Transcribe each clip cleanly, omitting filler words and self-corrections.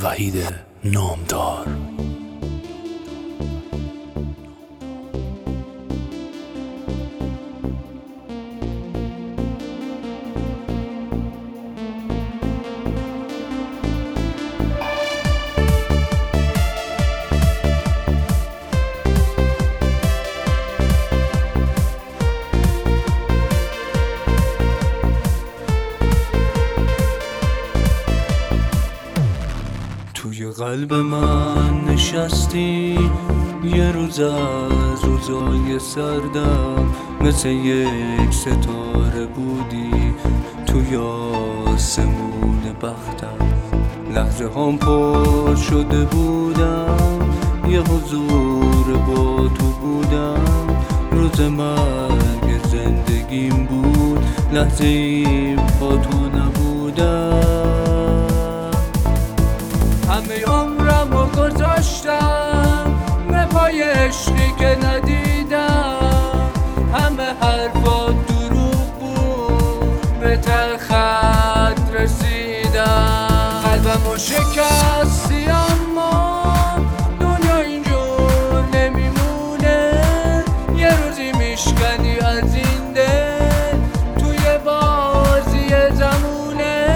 وحید نامدار. توی قلب من نشستی یه روز از روزای سردم، مثل یک ستاره بودی توی آسمون بختم. لحظه هم پر شده بودم، یه حضور با تو بودم. روز مرگ زندگیم بود، لحظه ای با تو نبودم. همه عمرمو گذاشتم به پای عشقی که ندیدم. همه حرفا دروغ بود، به تلخت رسیدم. قلبمو شکستی اما دنیا اینجور نمیمونه. یه روزی میشکنی از این دل توی بازی زمونه.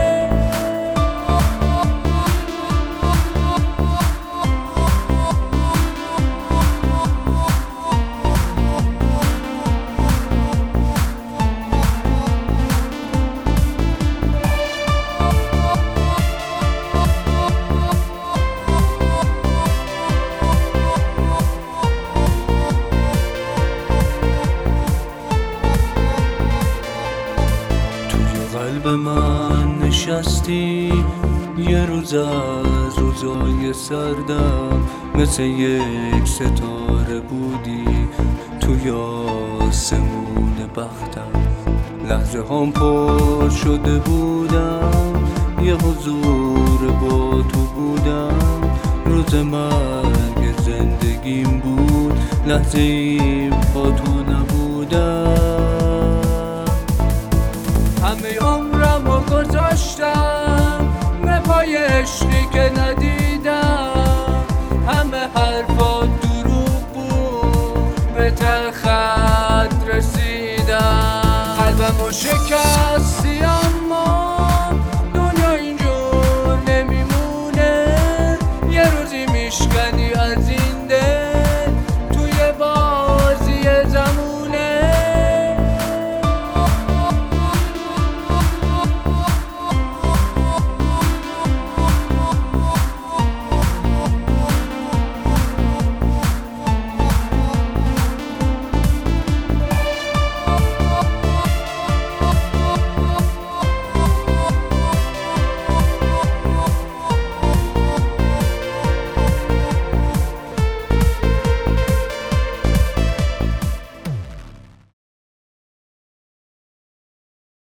قلب من نشستی یه روز از روزای سردم، مثل یک ستاره بودی توی آسمون بختم. لحظه هم پر شده بودم، یه حضور با تو بودم. روز مرگ زندگیم بود، لحظه ای